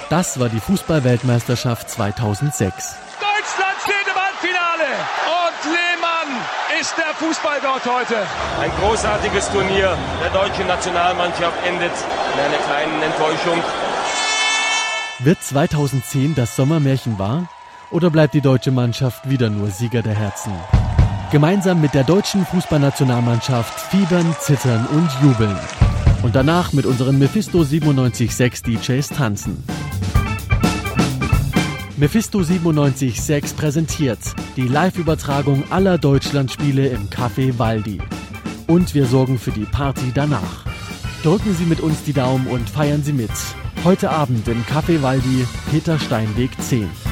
Das war die Fußball-Weltmeisterschaft 2006. Deutschland steht im Halbfinale und Lehmann ist der Fußballgott heute. Ein großartiges Turnier der deutschen Nationalmannschaft endet in einer kleinen Enttäuschung. Wird 2010 das Sommermärchen wahr? Oder bleibt die deutsche Mannschaft wieder nur Sieger der Herzen? Gemeinsam mit der deutschen Fußballnationalmannschaft fiebern, zittern und jubeln. Und danach mit unseren Mephisto 97.6 DJs tanzen. Mephisto 97.6 präsentiert die Live-Übertragung aller Deutschlandspiele im Café Waldi. Und wir sorgen für die Party danach. Drücken Sie mit uns die Daumen und feiern Sie mit. Heute Abend im Café Waldi, Peter Steinweg 10.